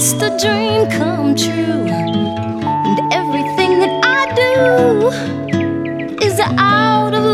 just a dream come true, and everything that I do is out of